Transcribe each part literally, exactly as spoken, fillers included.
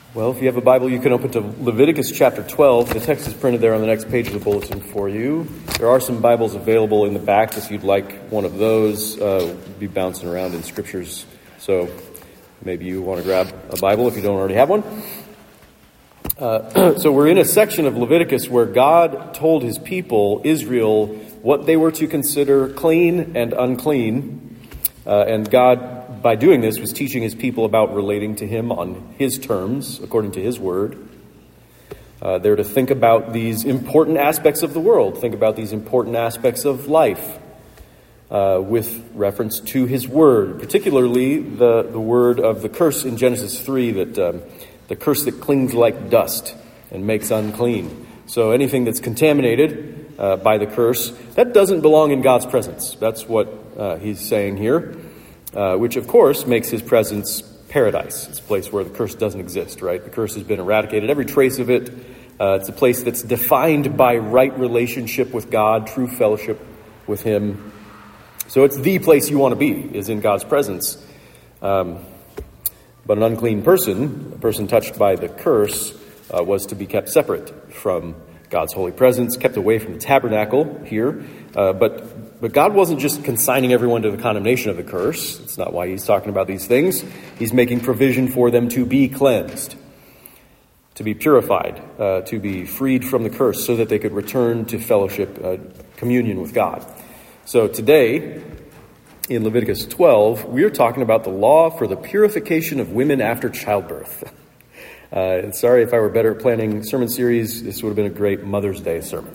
Well, if you have a Bible, you can open to Leviticus chapter twelve. The text is printed there on the next page of the bulletin for you. There are some Bibles available in the back if you'd like one of those. Uh, we'll be bouncing around in scriptures, so maybe you want to grab a Bible if you don't already have one. Uh, so we're in a section of Leviticus where God told his people, Israel, what they were to consider clean and unclean. Uh, and God, by doing this, was teaching his people about relating to him on his terms, according to his word. Uh, they're to think about these important aspects of the world, think about these important aspects of life uh, with reference to his word, particularly the, the word of the curse in Genesis three, that um, the curse that clings like dust and makes unclean. So anything that's contaminated uh, by the curse, that doesn't belong in God's presence. That's what uh, he's saying here. Uh, which, of course, makes his presence paradise. It's a place where the curse doesn't exist, right? The curse has been eradicated, every trace of it. Uh, it's a place that's defined by right relationship with God, true fellowship with him. So it's the place you want to be, is in God's presence. Um, but an unclean person, a person touched by the curse, uh, was to be kept separate from God's holy presence, kept away from the tabernacle here. Uh, but But God wasn't just consigning everyone to the condemnation of the curse. That's not why he's talking about these things. He's making provision for them to be cleansed, to be purified, uh, to be freed from the curse so that they could return to fellowship, uh, communion with God. So today, in Leviticus twelve, we're talking about the law for the purification of women after childbirth. Uh, sorry if I were better at planning sermon series, this would have been a great Mother's Day sermon.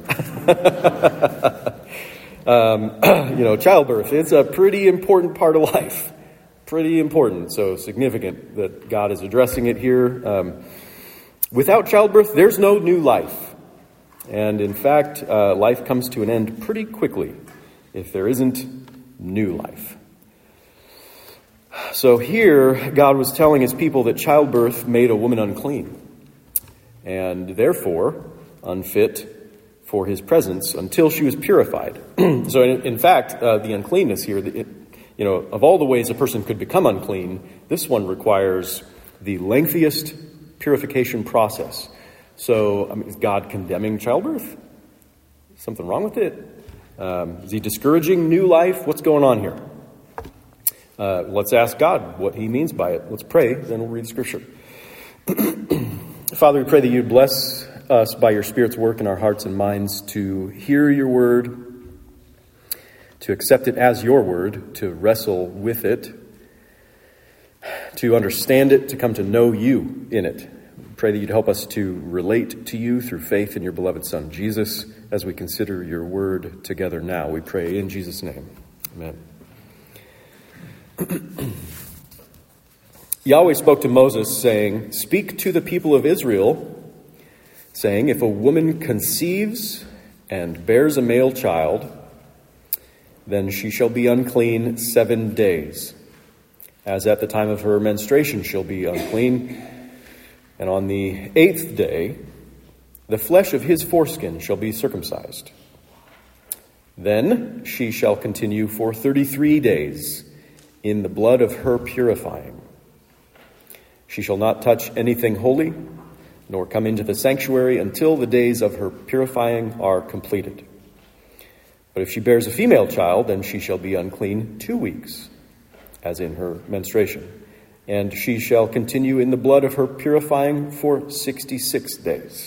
Um, you know, childbirth, it's a pretty important part of life. Pretty important, so significant that God is addressing it here. Um, without childbirth, there's no new life. And in fact, uh, life comes to an end pretty quickly if there isn't new life. So here, God was telling his people that childbirth made a woman unclean, and therefore unfit for his presence until she was purified. So in, in fact, uh, the uncleanness here, it, you know, of all the ways a person could become unclean, this one requires the lengthiest purification process. So I mean, is God condemning childbirth? Something wrong with it? Um, is he discouraging new life? What's going on here? Uh, let's ask God what he means by it. Let's pray, then we'll read the scripture. Father, we pray that you'd bless us by your Spirit's work in our hearts and minds to hear your word, to accept it as your word, to wrestle with it, to understand it, to come to know you in it. Pray that you'd help us to relate to you through faith in your beloved Son, Jesus, as we consider your word together now. We pray in Jesus' name. Amen. Yahweh spoke to Moses, saying, "Speak to the people of Israel, saying, if a woman conceives and bears a male child, then she shall be unclean seven days. As at the time of her menstruation she'll be unclean. And on the eighth day, the flesh of his foreskin shall be circumcised. Then she shall continue for thirty-three days in the blood of her purifying. She shall not touch anything holy, nor come into the sanctuary until the days of her purifying are completed. But if she bears a female child, then she shall be unclean two weeks, as in her menstruation. And she shall continue in the blood of her purifying for sixty-six days.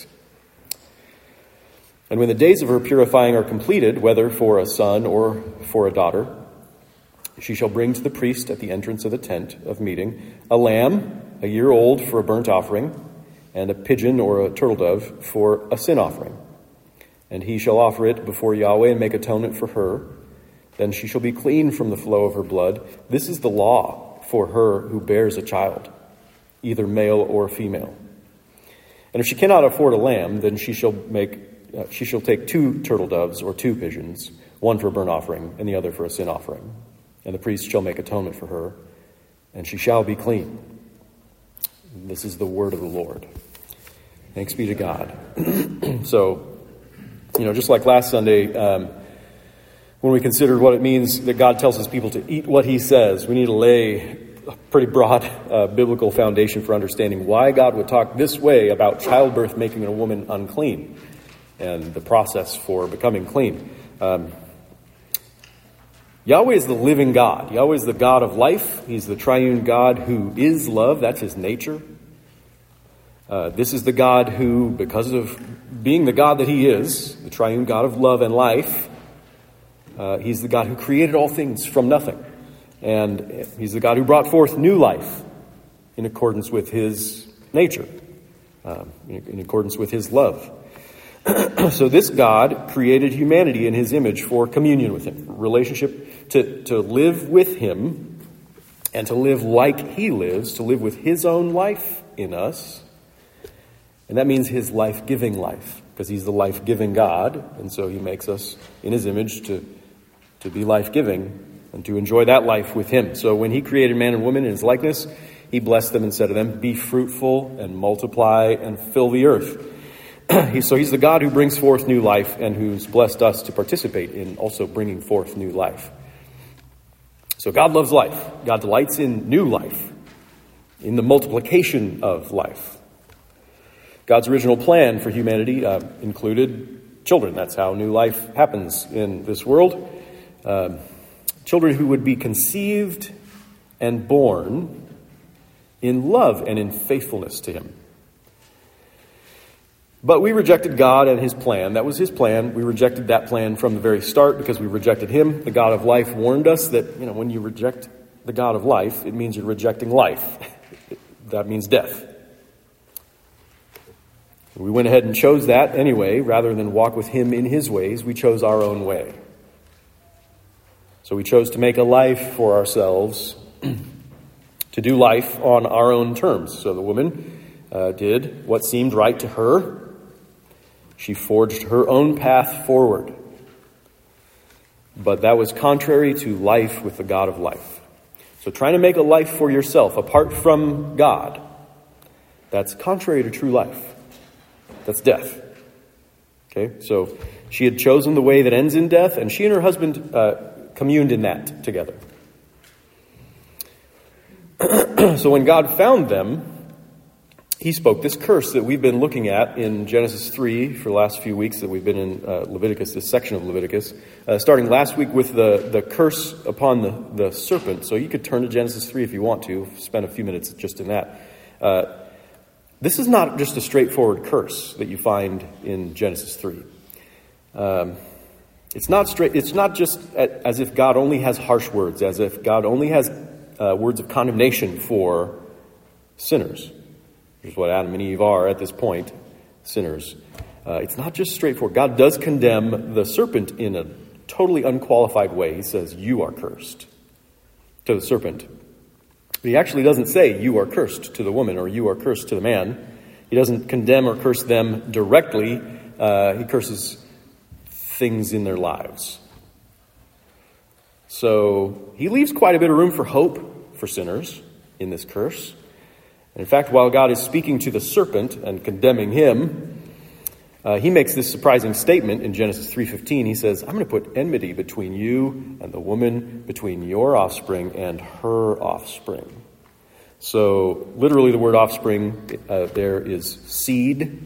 And when the days of her purifying are completed, whether for a son or for a daughter, she shall bring to the priest at the entrance of the tent of meeting a lamb, a year old, for a burnt offering, and a pigeon or a turtle dove for a sin offering. And he shall offer it before Yahweh and make atonement for her. Then she shall be clean from the flow of her blood. This is the law for her who bears a child, either male or female. And if she cannot afford a lamb, then she shall make uh, she shall take two turtle doves or two pigeons, one for a burnt offering and the other for a sin offering. And the priest shall make atonement for her, and she shall be clean. This is the word of the Lord. Thanks be to God. So, you know, just like last Sunday, um, when we considered what it means that God tells his people to eat what he says, we need to lay a pretty broad uh, biblical foundation for understanding why God would talk this way about childbirth making a woman unclean and the process for becoming clean. Um, Yahweh is the living God. Yahweh is the God of life. He's the triune God who is love. That's his nature. Uh, this is the God who, because of being the God that he is, the triune God of love and life, uh, he's the God who created all things from nothing. And he's the God who brought forth new life in accordance with his nature, um, in, in accordance with his love. So this God created humanity in his image for communion with him, relationship to, to live with him and to live like he lives, to live with his own life in us. And that means his life-giving life, because he's the life-giving God. And so he makes us in his image to, to be life-giving and to enjoy that life with him. So when he created man and woman in his likeness, he blessed them and said to them, "Be fruitful and multiply and fill the earth." So he's the God who brings forth new life and who's blessed us to participate in also bringing forth new life. So God loves life. God delights in new life, in the multiplication of life. God's original plan for humanity uh, included children. That's how new life happens in this world. Um, children who would be conceived and born in love and in faithfulness to him. But we rejected God and his plan. That was his plan. We rejected that plan from the very start because we rejected him. The God of life warned us that, you know, when you reject the God of life, it means you're rejecting life. That means death. We went ahead and chose that anyway. Rather than walk with him in his ways, we chose our own way. So we chose to make a life for ourselves, to do life on our own terms. So the woman uh, did what seemed right to her. She forged her own path forward. But that was contrary to life with the God of life. So trying to make a life for yourself apart from God, that's contrary to true life. That's death. Okay, so she had chosen the way that ends in death, and she and her husband uh, communed in that together. So when God found them, he spoke this curse that we've been looking at in Genesis three for the last few weeks that we've been in uh, Leviticus, this section of Leviticus, uh, starting last week with the, the curse upon the, the serpent. So you could turn to Genesis three if you want to, spend a few minutes just in that. Uh, this is not just a straightforward curse that you find in Genesis three. Um, it's not straight. It's not just as if God only has harsh words, as if God only has uh, words of condemnation for sinners. Which is what Adam and Eve are at this point, sinners. Uh, it's not just straightforward. God does condemn the serpent in a totally unqualified way. He says, "You are cursed," to the serpent. But he actually doesn't say, "You are cursed," to the woman, or "You are cursed," to the man. He doesn't condemn or curse them directly. Uh, he curses things in their lives. So he leaves quite a bit of room for hope for sinners in this curse. In fact, while God is speaking to the serpent and condemning him, uh, he makes this surprising statement in Genesis three fifteen. He says, "I'm going to put enmity between you and the woman, between your offspring and her offspring." So literally the word offspring uh, there is seed.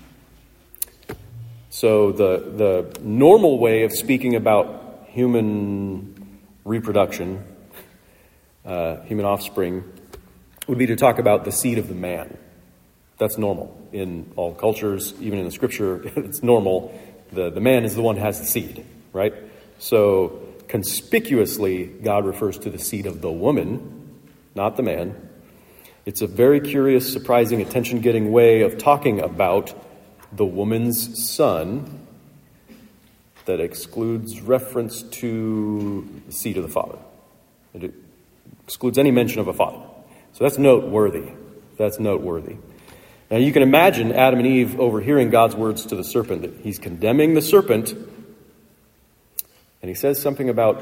So the, the normal way of speaking about human reproduction, uh, human offspring, would be to talk about the seed of the man. That's normal in all cultures, even in the scripture. It's normal. The, the man is the one who has the seed, right? So conspicuously, God refers to the seed of the woman, not the man. It's a very curious, surprising, attention-getting way of talking about the woman's son that excludes reference to the seed of the father. It excludes any mention of a father. So that's noteworthy. That's noteworthy. Now you can imagine Adam and Eve overhearing God's words to the serpent, that he's condemning the serpent, and he says something about,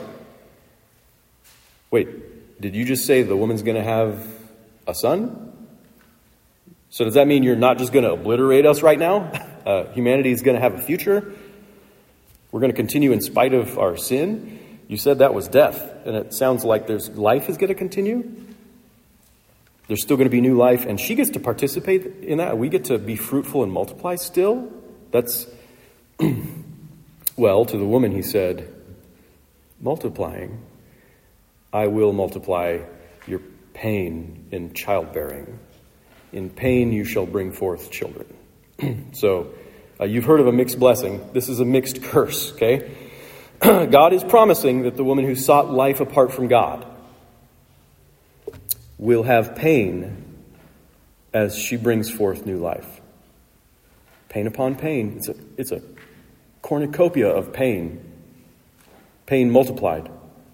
wait, did you just say the woman's going to have a son? So does that mean you're not just going to obliterate us right now? Uh, humanity is going to have a future? We're going to continue in spite of our sin? You said that was death, and it sounds like there's life is going to continue? There's still going to be new life, and she gets to participate in that. We get to be fruitful and multiply still. That's, well, to the woman he said, multiplying, I will multiply your pain in childbearing. In pain you shall bring forth children. So uh, you've heard of a mixed blessing. This is a mixed curse, okay? God is promising that the woman who sought life apart from God will have pain as she brings forth new life. Pain upon pain. It's a, it's a cornucopia of pain. Pain multiplied.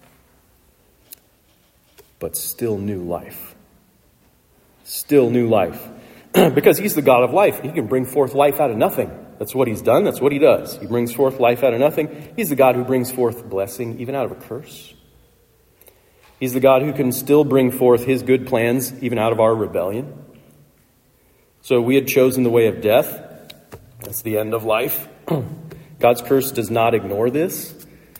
But still new life. Still new life. Because he's the God of life. He can bring forth life out of nothing. That's what he's done. That's what he does. He brings forth life out of nothing. He's the God who brings forth blessing even out of a curse. He's the God who can still bring forth his good plans even out of our rebellion. So we had chosen the way of death. That's the end of life. God's curse does not ignore this.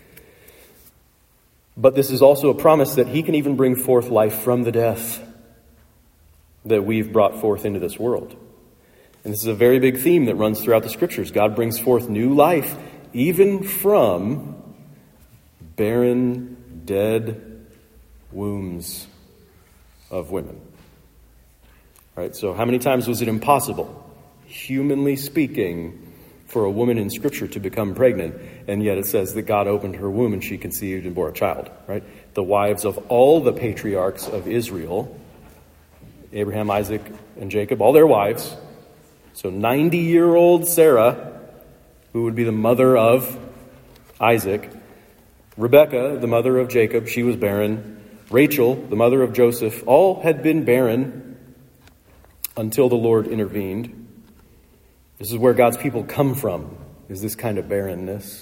But this is also a promise that he can even bring forth life from the death that we've brought forth into this world. And this is a very big theme that runs throughout the scriptures. God brings forth new life even from barren, dead wombs of women. Right? So how many times was it impossible, humanly speaking, for a woman in Scripture to become pregnant? And yet it says that God opened her womb and she conceived and bore a child. Right? The wives of all the patriarchs of Israel, Abraham, Isaac, and Jacob, all their wives. So ninety-year-old Sarah, who would be the mother of Isaac. Rebekah, the mother of Jacob, she was barren. Rachel, the mother of Joseph, all had been barren until the Lord intervened. This is where God's people come from, is this kind of barrenness.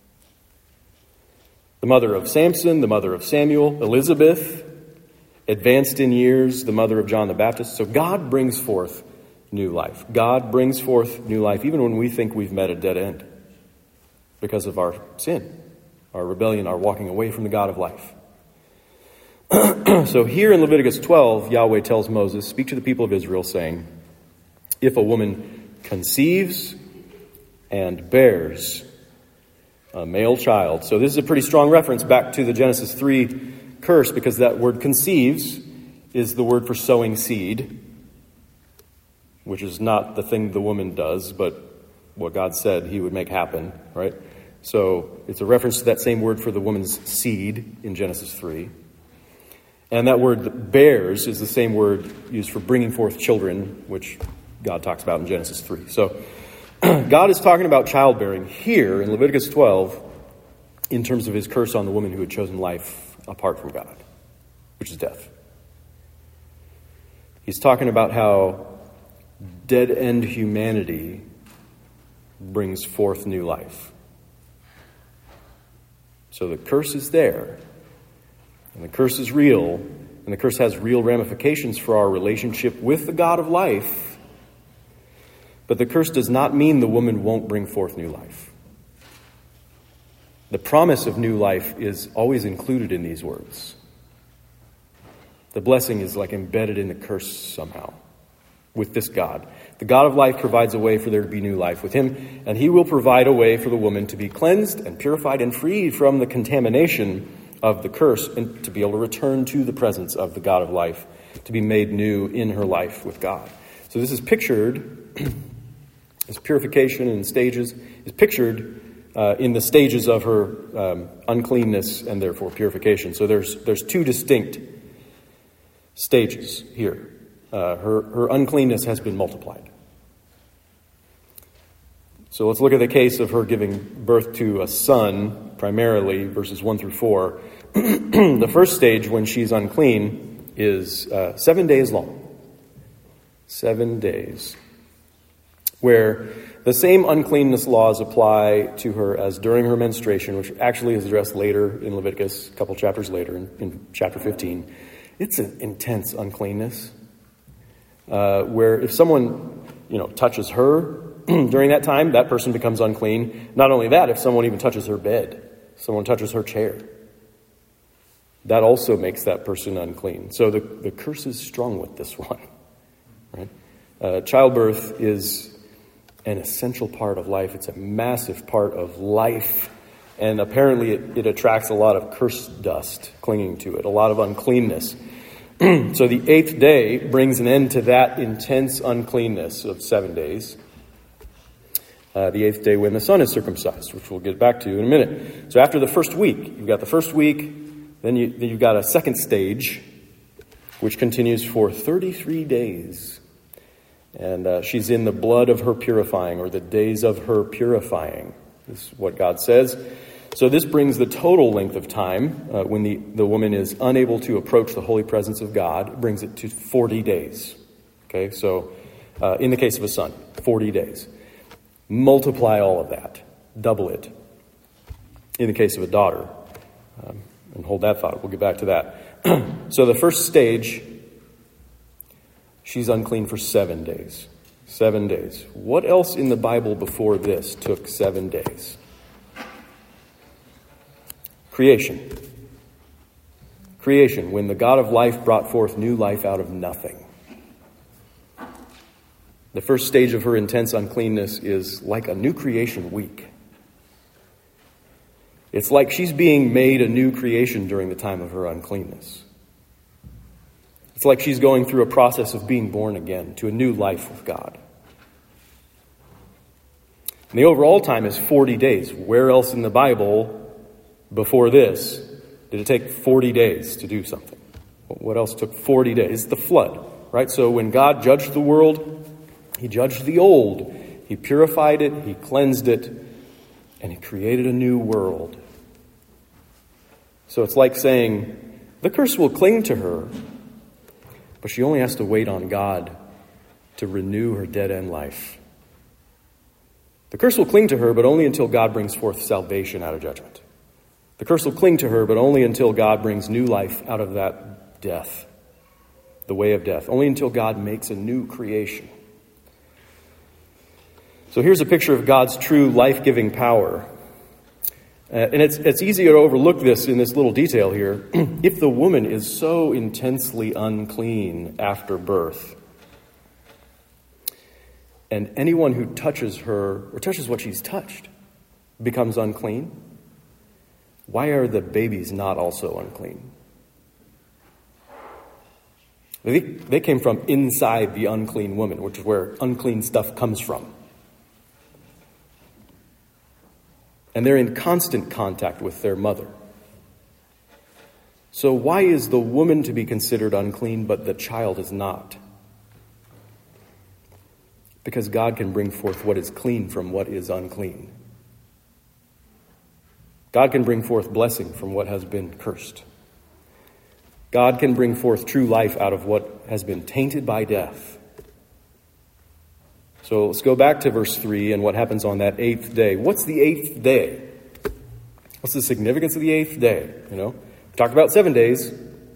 The mother of Samson, the mother of Samuel, Elizabeth, advanced in years, the mother of John the Baptist. So God brings forth new life. God brings forth new life even when we think we've met a dead end because of our sin, our rebellion, our walking away from the God of life. So here in Leviticus twelve, Yahweh tells Moses, speak to the people of Israel, saying, if a woman conceives and bears a male child. So this is a pretty strong reference back to the Genesis three curse, because that word conceives is the word for sowing seed, which is not the thing the woman does, but what God said he would make happen, right? So it's a reference to that same word for the woman's seed in Genesis three. And that word bears is the same word used for bringing forth children, which God talks about in Genesis three. So God is talking about childbearing here in Leviticus twelve in terms of his curse on the woman who had chosen life apart from God, which is death. He's talking about how dead-end humanity brings forth new life. So the curse is there. And the curse is real, and the curse has real ramifications for our relationship with the God of life. But the curse does not mean the woman won't bring forth new life. The promise of new life is always included in these words. The blessing is like embedded in the curse somehow with this God. The God of life provides a way for there to be new life with him, and he will provide a way for the woman to be cleansed and purified and freed from the contamination of the curse, and to be able to return to the presence of the God of life, to be made new in her life with God. So this is pictured, this purification in stages, is pictured uh, in the stages of her um, uncleanness and therefore purification. So there's there's two distinct stages here. Uh, her, her uncleanness has been multiplied. So let's look at the case of her giving birth to a son, primarily, verses one through four. The first stage, when she's unclean, is uh, seven days long. Seven days. Where the same uncleanness laws apply to her as during her menstruation, which actually is addressed later in Leviticus, a couple chapters later, in, in chapter fifteen. It's an intense uncleanness. Uh, where if someone, you know, touches her during that time, that person becomes unclean. Not only that, if someone even touches her bed, someone touches her chair, that also makes that person unclean. So the, the curse is strong with this one. Right? Uh, childbirth is an essential part of life. It's a massive part of life. And apparently it, it attracts a lot of curse dust clinging to it, a lot of uncleanness. So the eighth day brings an end to that intense uncleanness of seven days. Uh, the eighth day when the son is circumcised, which we'll get back to in a minute. So after the first week, you've got the first week, then, you, then you've got a second stage, which continues for thirty-three days. And uh, she's in the blood of her purifying, or the days of her purifying, is what God says. So this brings the total length of time uh, when the, the woman is unable to approach the holy presence of God. It brings it to forty days. Okay, so uh, in the case of a son, forty days. Multiply all of that. Double it. In the case of a daughter. Um, and hold that thought. We'll get back to that. So the first stage, she's unclean for seven days. Seven days. What else in the Bible before this took seven days? Creation. Creation, when the God of life brought forth new life out of nothing. The first stage of her intense uncleanness is like a new creation week. It's like she's being made a new creation during the time of her uncleanness. It's like she's going through a process of being born again to a new life with God. And the overall time is forty days. Where else in the Bible before this did it take forty days to do something? What else took forty days? It's the flood, right? So when God judged the world, he judged the old. He purified it, he cleansed it, and he created a new world. So it's like saying, the curse will cling to her, but she only has to wait on God to renew her dead-end life. The curse will cling to her, but only until God brings forth salvation out of judgment. The curse will cling to her, but only until God brings new life out of that death, the way of death. Only until God makes a new creation. So here's a picture of God's true life-giving power. Uh, and it's it's easy to overlook this in this little detail here. If the woman is so intensely unclean after birth, and anyone who touches her, or touches what she's touched, becomes unclean, why are the babies not also unclean? They, they came from inside the unclean woman, which is where unclean stuff comes from. And they're in constant contact with their mother. So why is the woman to be considered unclean, but the child is not? Because God can bring forth what is clean from what is unclean. God can bring forth blessing from what has been cursed. God can bring forth true life out of what has been tainted by death. So let's go back to verse three and what happens on that eighth day. What's the eighth day? What's the significance of the eighth day? You know, we talked about seven days.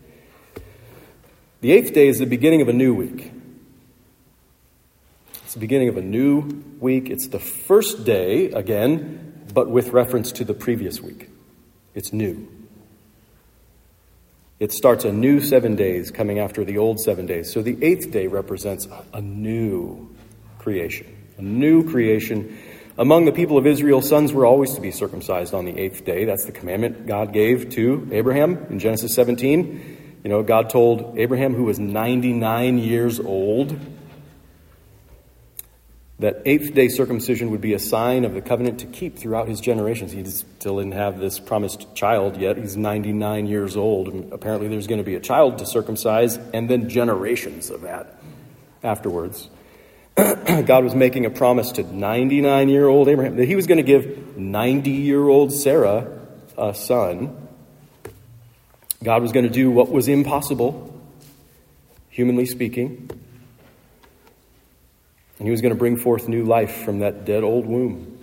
The eighth day is the beginning of a new week. It's the beginning of a new week. It's the first day, again, but with reference to the previous week. It's new. It starts a new seven days coming after the old seven days. So the eighth day represents a new creation. A new creation. Among the people of Israel, sons were always to be circumcised on the eighth day. That's the commandment God gave to Abraham in Genesis seventeen. You know, God told Abraham, who was ninety-nine years old, that eighth day circumcision would be a sign of the covenant to keep throughout his generations. He still didn't have this promised child yet. He's ninety-nine years old. And apparently there's going to be a child to circumcise and then generations of that afterwards. God was making a promise to ninety-nine-year-old Abraham that he was going to give ninety-year-old Sarah a son. God was going to do what was impossible, humanly speaking. And he was going to bring forth new life from that dead old womb.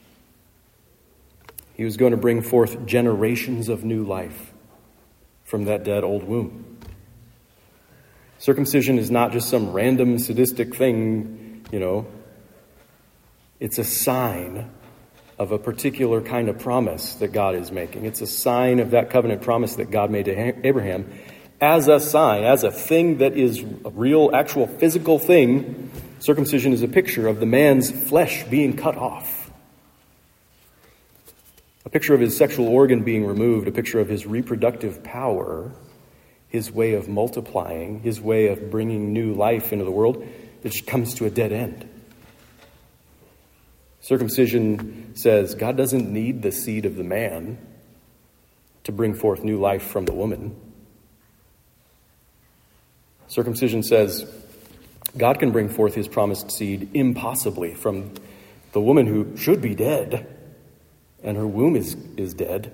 He was going to bring forth generations of new life from that dead old womb. Circumcision is not just some random sadistic thing, you know. It's a sign of a particular kind of promise that God is making. It's a sign of that covenant promise that God made to Abraham as a sign, as a thing that is a real, actual, physical thing. Circumcision is a picture of the man's flesh being cut off. A picture of his sexual organ being removed, a picture of his reproductive power, his way of multiplying, his way of bringing new life into the world that just comes to a dead end. Circumcision says God doesn't need the seed of the man to bring forth new life from the woman. Circumcision says God can bring forth his promised seed impossibly from the woman who should be dead, and her womb is, is dead.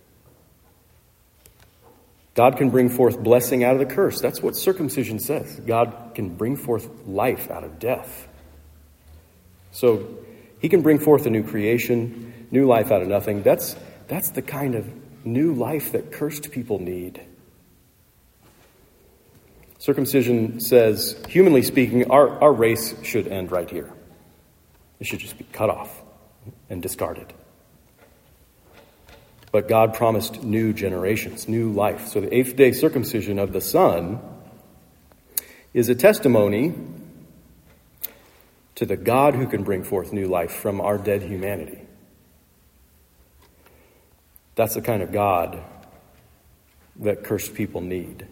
God can bring forth blessing out of the curse. That's what circumcision says. God can bring forth life out of death. So he can bring forth a new creation, new life out of nothing. That's, that's the kind of new life that cursed people need. Circumcision says, humanly speaking, our, our race should end right here. It should just be cut off and discarded. But God promised new generations, new life. So the eighth day circumcision of the Son is a testimony to the God who can bring forth new life from our dead humanity. That's the kind of God that cursed people need.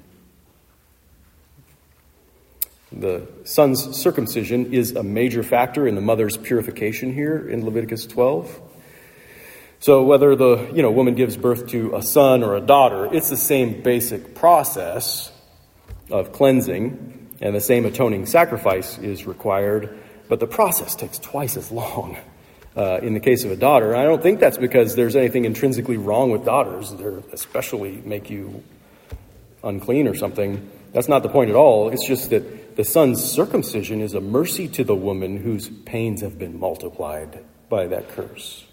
The son's circumcision is a major factor in the mother's purification here in Leviticus twelve. So whether the you know woman gives birth to a son or a daughter, it's the same basic process of cleansing, and the same atoning sacrifice is required, but the process takes twice as long. Uh, in the case of a daughter, I don't think that's because there's anything intrinsically wrong with daughters. They're especially make you unclean or something. That's not the point at all. It's just that the son's circumcision is a mercy to the woman whose pains have been multiplied by that curse.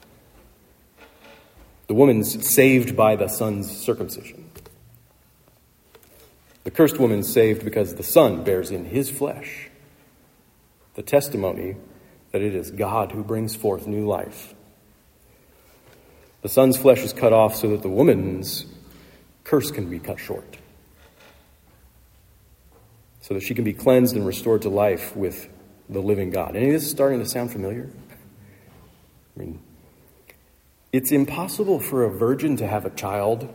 The woman's saved by the son's circumcision. The cursed woman's saved because the son bears in his flesh the testimony that it is God who brings forth new life. The son's flesh is cut off so that the woman's curse can be cut short, so that she can be cleansed and restored to life with the living God. Any of this is starting to sound familiar? I mean, it's impossible for a virgin to have a child,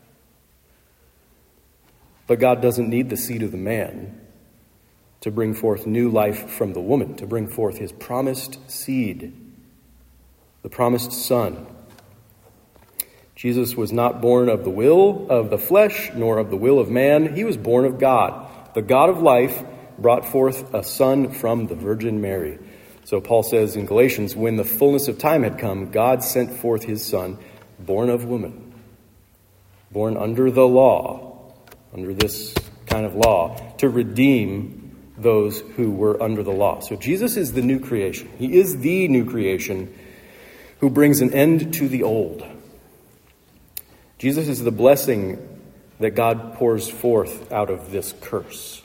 but God doesn't need the seed of the man to bring forth new life from the woman, to bring forth his promised seed, the promised son. Jesus was not born of the will of the flesh, nor of the will of man. He was born of God. The God of life brought forth a son from the Virgin Mary. So Paul says in Galatians, when the fullness of time had come, God sent forth his son, born of woman, born under the law, under this kind of law, to redeem those who were under the law. So Jesus is the new creation. He is the new creation who brings an end to the old. Jesus is the blessing that God pours forth out of this curse.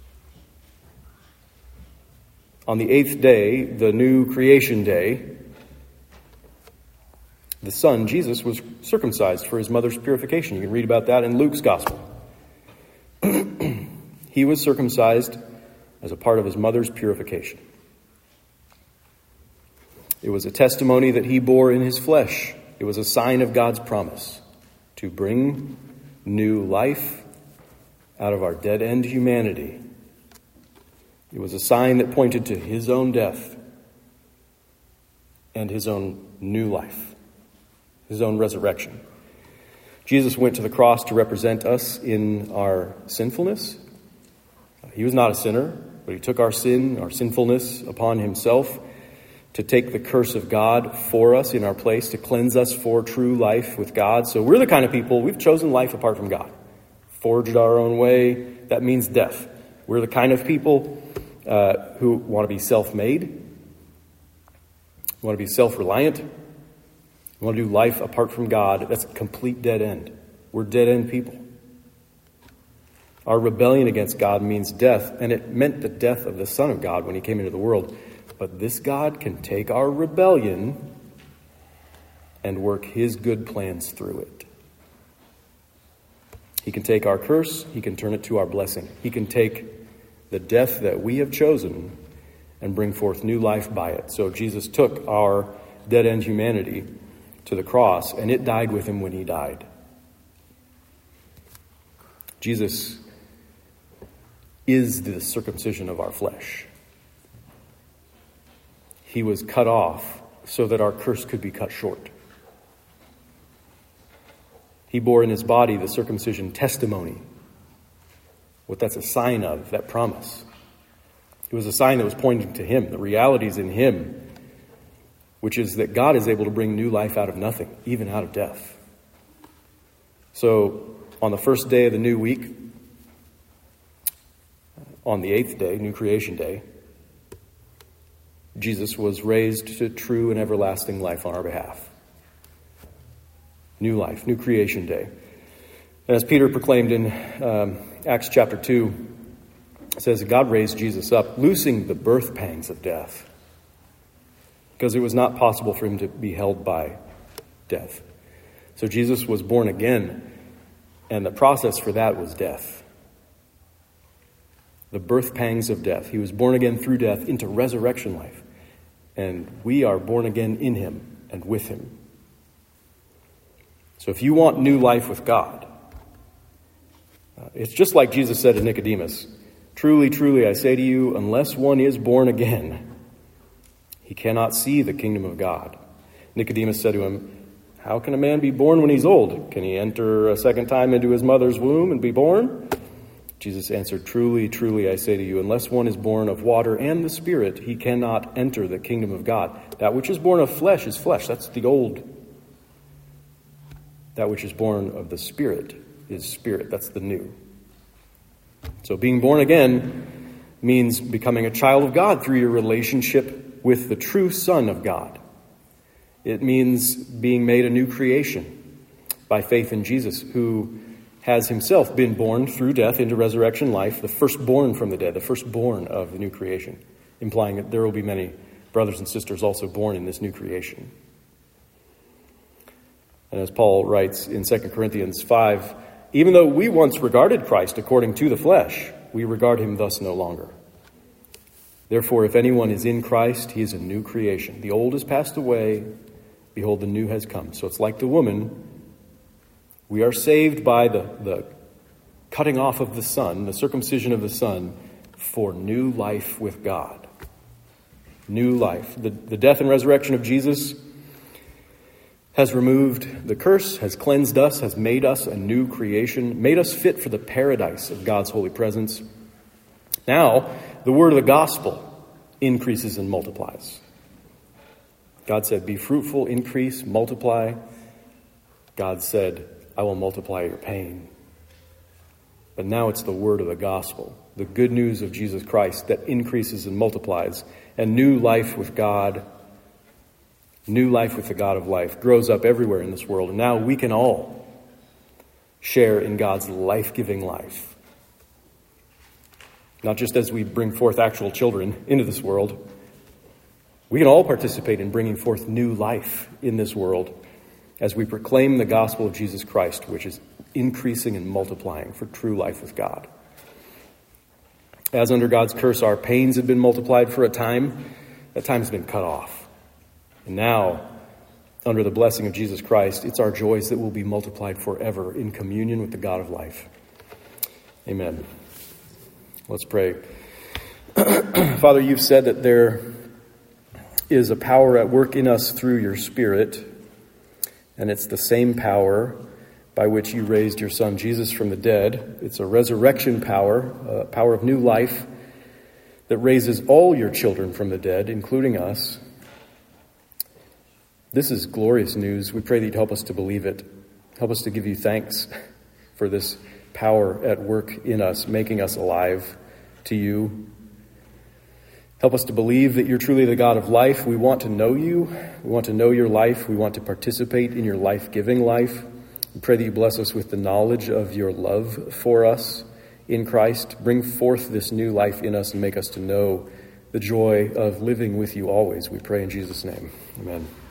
On the eighth day, the new creation day, the son, Jesus, was circumcised for his mother's purification. You can read about that in Luke's gospel. He was circumcised as a part of his mother's purification. It was a testimony that he bore in his flesh. It was a sign of God's promise to bring new life out of our dead-end humanity. It was a sign that pointed to his own death and his own new life, his own resurrection. Jesus went to the cross to represent us in our sinfulness. He was not a sinner, but he took our sin, our sinfulness upon himself to take the curse of God for us in our place, to cleanse us for true life with God. So we're the kind of people, we've chosen life apart from God, forged our own way. That means death. We're the kind of people uh, who want to be self-made, want to be self-reliant, want to do life apart from God. That's a complete dead end. We're dead-end people. Our rebellion against God means death, and it meant the death of the Son of God when he came into the world. But this God can take our rebellion and work his good plans through it. He can take our curse, he can turn it to our blessing. He can take the death that we have chosen and bring forth new life by it. So Jesus took our dead-end humanity to the cross, and it died with him when he died. Jesus is the circumcision of our flesh. He was cut off so that our curse could be cut short. He bore in his body the circumcision testimony, what that's a sign of, that promise. It was a sign that was pointing to him, the realities in him, which is that God is able to bring new life out of nothing, even out of death. So on the first day of the new week, on the eighth day, New Creation Day, Jesus was raised to true and everlasting life on our behalf. New life, New Creation Day. And as Peter proclaimed in um, Acts chapter two, it says God raised Jesus up, loosing the birth pangs of death, because it was not possible for him to be held by death. So Jesus was born again, and the process for that was death. The birth pangs of death. He was born again through death into resurrection life. And we are born again in him and with him. So if you want new life with God, uh, it's just like Jesus said to Nicodemus, "Truly, truly, I say to you, unless one is born again, he cannot see the kingdom of God." Nicodemus said to him, "How can a man be born when he's old? Can he enter a second time into his mother's womb and be born?" Jesus answered, "Truly, truly, I say to you, unless one is born of water and the Spirit, he cannot enter the kingdom of God. That which is born of flesh is flesh." That's the old. That which is born of the Spirit is spirit. That's the new. So being born again means becoming a child of God through your relationship with the true Son of God. It means being made a new creation by faith in Jesus, who has himself been born through death into resurrection life, the firstborn from the dead, the firstborn of the new creation, implying that there will be many brothers and sisters also born in this new creation. And as Paul writes in Second Corinthians five, even though we once regarded Christ according to the flesh, we regard him thus no longer. Therefore, if anyone is in Christ, he is a new creation. The old has passed away. Behold, the new has come. So it's like the woman. We are saved by the, the cutting off of the Son, the circumcision of the Son, for new life with God. New life. The, the death and resurrection of Jesus has removed the curse, has cleansed us, has made us a new creation, made us fit for the paradise of God's holy presence. Now, the word of the gospel increases and multiplies. God said, "Be fruitful, increase, multiply." God said, "I will multiply your pain." But now it's the word of the gospel, the good news of Jesus Christ, that increases and multiplies, and new life with God, new life with the God of life, grows up everywhere in this world. And now we can all share in God's life-giving life. Not just as we bring forth actual children into this world, we can all participate in bringing forth new life in this world as we proclaim the gospel of Jesus Christ, which is increasing and multiplying for true life with God. As under God's curse, our pains have been multiplied for a time. That time has been cut off. And now, under the blessing of Jesus Christ, it's our joys that will be multiplied forever in communion with the God of life. Amen. Let's pray. Father, you've said that there is a power at work in us through your Spirit, and it's the same power by which you raised your Son Jesus from the dead. It's a resurrection power, a power of new life that raises all your children from the dead, including us. This is glorious news. We pray that you'd help us to believe it. Help us to give you thanks for this power at work in us, making us alive to you. Help us to believe that you're truly the God of life. We want to know you. We want to know your life. We want to participate in your life-giving life. We pray that you bless us with the knowledge of your love for us in Christ. Bring forth this new life in us and make us to know the joy of living with you always. We pray in Jesus' name. Amen.